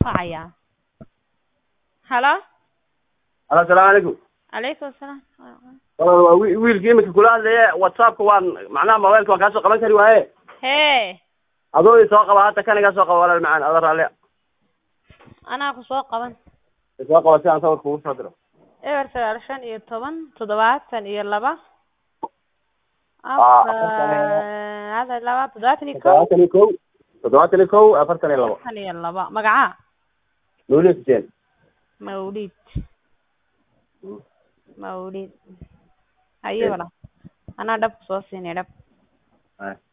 wacaya. Hello. السلام عليكم. Alaykum assalam. wiilkii imika kula hadlaya WhatsApp-ka waan macnaha mobilka waan ka soo qaban kari waaye. Hey. adoo i soo qaba hata kaniga soo qaba walaal macaan adar raalli. Ana ku soo qaban. soo qaba si aan sawir kugu soo diro. Eber 9 7 هذا لا تداتني كو تداتني كو أفرتني لبا ثانية لبا مقعة مولد جن مولد هاي ولا أنا دب صوصي ندب